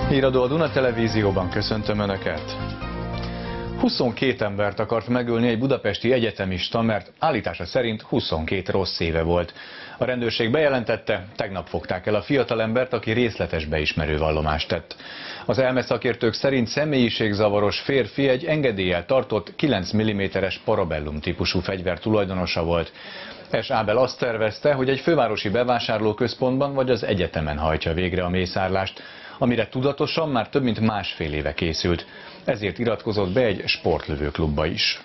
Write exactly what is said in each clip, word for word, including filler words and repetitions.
Híradó a Duna Televízióban, köszöntöm Önöket! huszonkét embert akart megölni egy budapesti egyetemista, mert állítása szerint huszonkét rossz éve volt. A rendőrség bejelentette, tegnap fogták el a fiatalembert, aki részletes beismerő vallomást tett. Az elmeszakértők szerint személyiségzavaros férfi egy engedéllyel tartott kilenc milliméteres Parabellum típusú fegyver tulajdonosa volt. Es. Ábel azt tervezte, hogy egy fővárosi bevásárlóközpontban vagy az egyetemen hajtja végre a mészárlást, amire tudatosan már több mint másfél éve készült. Ezért iratkozott be egy sportlövőklubba is.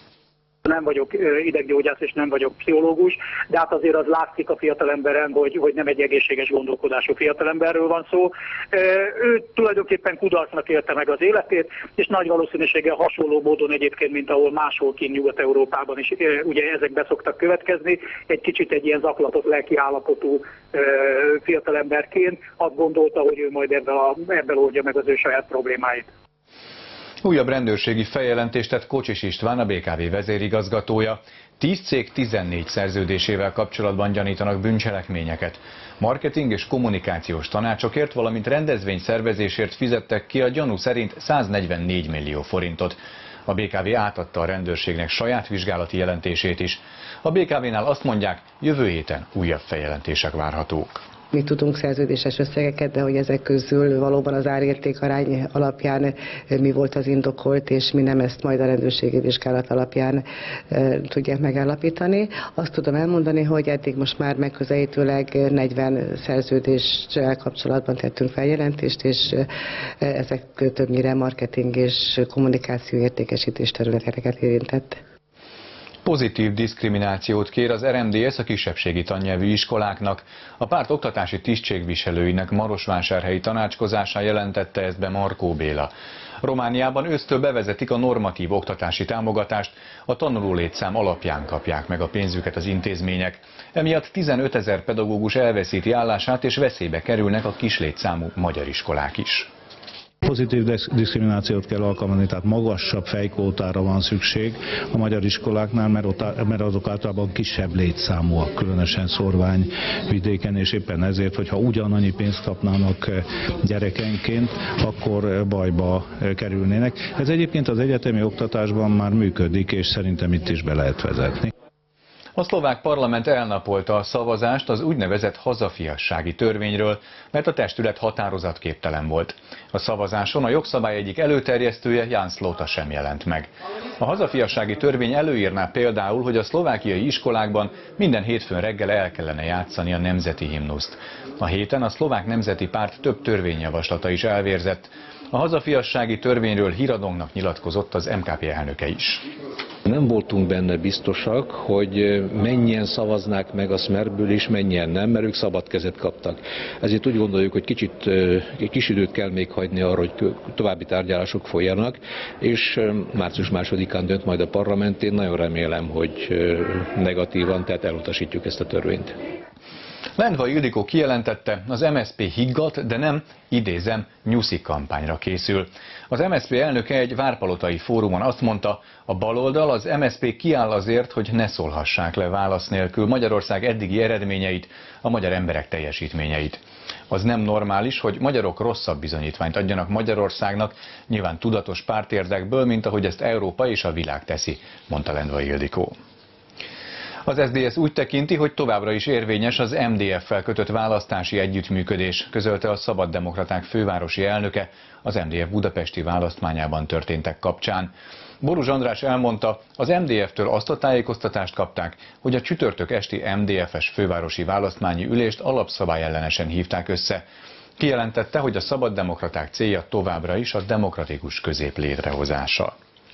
Nem vagyok ideggyógyász és nem vagyok pszichológus, de hát azért az látszik a fiatalemberen, hogy, hogy nem egy egészséges gondolkodású fiatalemberről van szó. Ő tulajdonképpen kudarcnak élte meg az életét, és nagy valószínűséggel hasonló módon egyébként, mint ahol máshol kint Nyugat-Európában is ugye ezek be szoktak következni, egy kicsit egy ilyen zaklatott lelkiállapotú fiatalemberként azt gondolta, hogy ő majd ebben, a, ebben oldja meg az ő saját problémáit. Újabb rendőrségi feljelentést tett Kocsis István, a bé ká vé vezérigazgatója. tíz cég tizennégy szerződésével kapcsolatban gyanítanak bűncselekményeket. Marketing és kommunikációs tanácsokért, valamint rendezvényszervezésért fizettek ki a gyanú szerint száznegyvennégy millió forintot. A bé ká vé átadta a rendőrségnek saját vizsgálati jelentését is. A bé ká vénál azt mondják, jövő héten újabb feljelentések várhatók. Mi tudunk szerződéses összegeket, de hogy ezek közül valóban az árértékarány alapján mi volt az indokolt, és mi nem, ezt majd a rendőrségi vizsgálat alapján e, tudják megállapítani. Azt tudom elmondani, hogy eddig most már megközelítőleg negyven szerződéssel kapcsolatban tettünk feljelentést, és ezek többnyire marketing és kommunikáció értékesítés területeket érintett. Pozitív diszkriminációt kér az er em dé es a kisebbségi tannyelvű iskoláknak. A párt oktatási tisztségviselőinek marosvásárhelyi tanácskozásán jelentette ezt be Markó Béla. Romániában ősztől bevezetik a normatív oktatási támogatást, a tanulólétszám alapján kapják meg a pénzüket az intézmények. Emiatt tizenötezer pedagógus elveszíti állását, és veszélybe kerülnek a kislétszámú magyar iskolák is. Pozitív diszkriminációt kell alkalmazni, tehát magasabb fejkvótára van szükség a magyar iskoláknál, mert, ott, mert azok általában kisebb létszámúak, különösen szórványvidéken, és éppen ezért, hogyha ugyanannyi pénzt kapnának gyerekenként, akkor bajba kerülnének. Ez egyébként az egyetemi oktatásban már működik, és szerintem itt is be lehet vezetni. A szlovák parlament elnapolta a szavazást az úgynevezett hazafiassági törvényről, mert a testület határozatképtelen volt. A szavazáson a jogszabály egyik előterjesztője, Jan Slota sem jelent meg. A hazafiassági törvény előírná például, hogy a szlovákiai iskolákban minden hétfőn reggel el kellene játszani a nemzeti himnuszt. A héten a szlovák nemzeti párt több törvényjavaslata is elvérzett. A hazafiassági törvényről Híradónak nyilatkozott az em ká pé elnöke is. Nem voltunk benne biztosak, hogy mennyien szavaznák meg a Smerből és mennyien nem, mert ők szabad kezet kaptak. Ezért úgy gondoljuk, hogy kicsit, egy kis időt kell még hagyni arra, hogy további tárgyalások folyjanak, és március másodikán dönt majd a parlament. Én nagyon remélem, hogy negatívan, tehát elutasítjuk ezt a törvényt. Lendvai Ildikó kijelentette, az em es zé pé higgadt, de nem, idézem, nyuszi kampányra készül. Az em es zé pé elnöke egy várpalotai fórumon azt mondta, a baloldal, az em es zé pé kiáll azért, hogy ne szólhassák le válasz nélkül Magyarország eddigi eredményeit, a magyar emberek teljesítményeit. Az nem normális, hogy magyarok rosszabb bizonyítványt adjanak Magyarországnak, nyilván tudatos pártérdekből, mint ahogy ezt Európa és a világ teszi, mondta Lendvai Ildikó. Az es zé dé es úgy tekinti, hogy továbbra is érvényes az em dé ef-fel kötött választási együttműködés, közölte a Szabaddemokraták fővárosi elnöke az em dé ef budapesti választmányában történtek kapcsán. Borús András elmondta, az em dé ef-től azt a tájékoztatást kapták, hogy a csütörtök esti em dé ef-es fővárosi választmányi ülést alapszabályellenesen hívták össze. Kijelentette, hogy a Szabaddemokraták célja továbbra is a demokratikus közép létrehozása.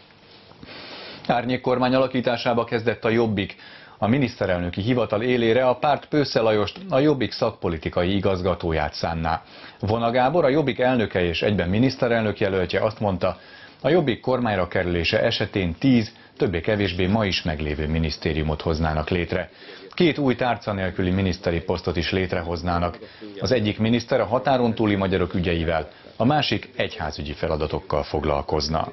Árnyékkormány alakításába kezdett a Jobbik. A miniszterelnöki hivatal élére a párt Pősze Lajost, a Jobbik szakpolitikai igazgatóját szánná. Vona Gábor, a Jobbik elnöke és egyben miniszterelnök jelöltje azt mondta, a Jobbik kormányra kerülése esetén tíz, többé-kevésbé ma is meglévő minisztériumot hoznának létre. Két új tárca nélküli miniszteri posztot is létrehoznának. Az egyik miniszter a határon túli magyarok ügyeivel, a másik egyházügyi feladatokkal foglalkozna.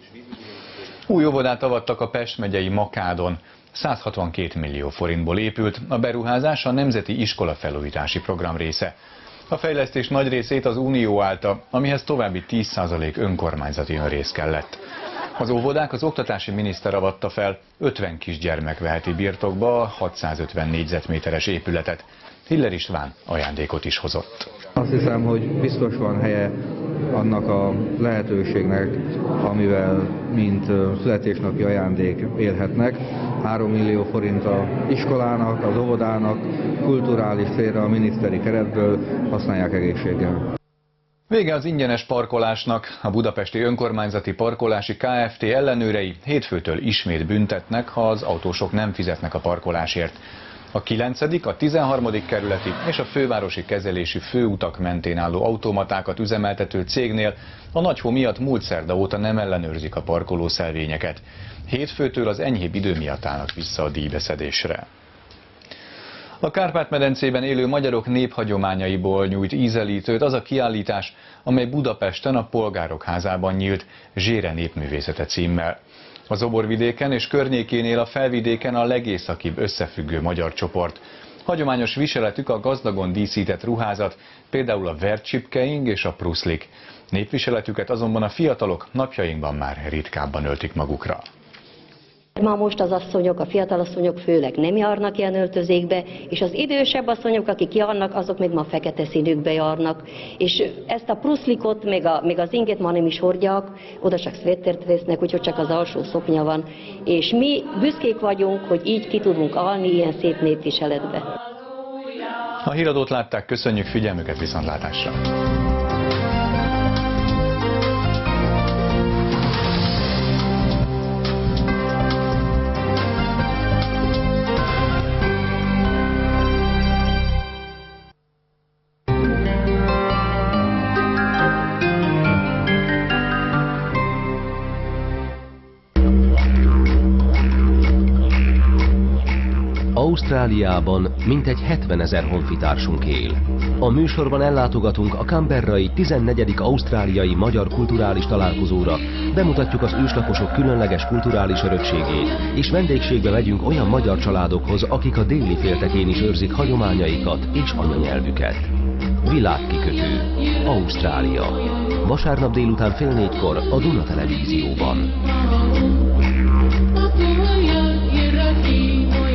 Új óvodát avattak a Pest megyei Makádon. száz hatvankét millió forintból épült, a beruházás a Nemzeti Iskolafelújítási Program része. A fejlesztés nagy részét az Unió állta, amihez további tíz százalék önkormányzati önrész kellett. Az óvodák az oktatási miniszter avatta fel, ötven kisgyermek veheti birtokba a hatszázötven négyzetméteres épületet. Hiller István ajándékot is hozott. Azt hiszem, hogy biztos van helye annak a lehetőségnek, amivel mint születésnapi ajándék élhetnek. három millió forint az iskolának, az óvodának, kulturális célra a miniszteri keretből használják egészséggel. Vége az ingyenes parkolásnak. A Budapesti Önkormányzati Parkolási Kft. Ellenőrei hétfőtől ismét büntetnek, ha az autósok nem fizetnek a parkolásért. A kilencedik, a tizenharmadik kerületi és a fővárosi kezelésű főutak mentén álló automatákat üzemeltető cégnél a nagy hó miatt múlt szerda óta nem ellenőrzik a parkolószelvényeket. Hétfőtől az enyhébb idő miatt állnak vissza a díjbeszedésre. A Kárpát-medencében élő magyarok néphagyományaiból nyújt ízelítőt az a kiállítás, amely Budapesten a Polgárok Házában nyílt, Zsére népművészete címmel. A Zoborvidéken és környékénél a Felvidéken a legészakibb összefüggő magyar csoport. Hagyományos viseletük a gazdagon díszített ruházat, például a vercsipkeing és a pruszlik. Népviseletüket azonban a fiatalok napjainkban már ritkábban öltik magukra. Ma most az asszonyok, a fiatal asszonyok főleg nem járnak ilyen öltözékbe, és az idősebb asszonyok, akik járnak, azok még ma fekete színükbe járnak. És ezt a pruszlikot, még, a, még az inget ma nem is hordják, oda csak szvettert vesznek, úgyhogy csak az alsó szoknya van. És mi büszkék vagyunk, hogy így ki tudunk állni ilyen szép népviseletbe. A híradót látták, köszönjük figyelmüket, viszontlátásra! Ausztráliában mintegy hetvenezer honfitársunk él. A műsorban ellátogatunk a canberrai tizennegyedik ausztráliai magyar kulturális találkozóra, bemutatjuk az őslakosok különleges kulturális örökségét, és vendégségbe megyünk olyan magyar családokhoz, akik a déli féltekén is őrzik hagyományaikat és anyanyelvüket. Világkikötő. Ausztrália. Vasárnap délután fél négykor a Duna Televízióban.